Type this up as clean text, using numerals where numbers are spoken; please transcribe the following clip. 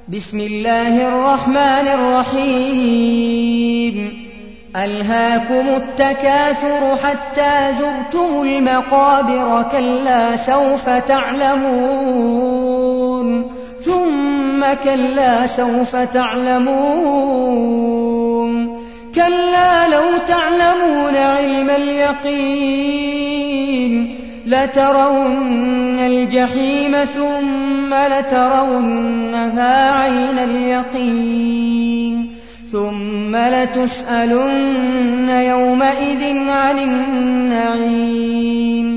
بسم الله الرحمن الرحيم ألهاكم التكاثر حتى زرتم المقابر كلا سوف تعلمون ثم كلا سوف تعلمون كلا لو تعلمون علم اليقين لترون الجحيم ثم لترونها عين اليقين ثم لتسألن يومئذ عن النعيم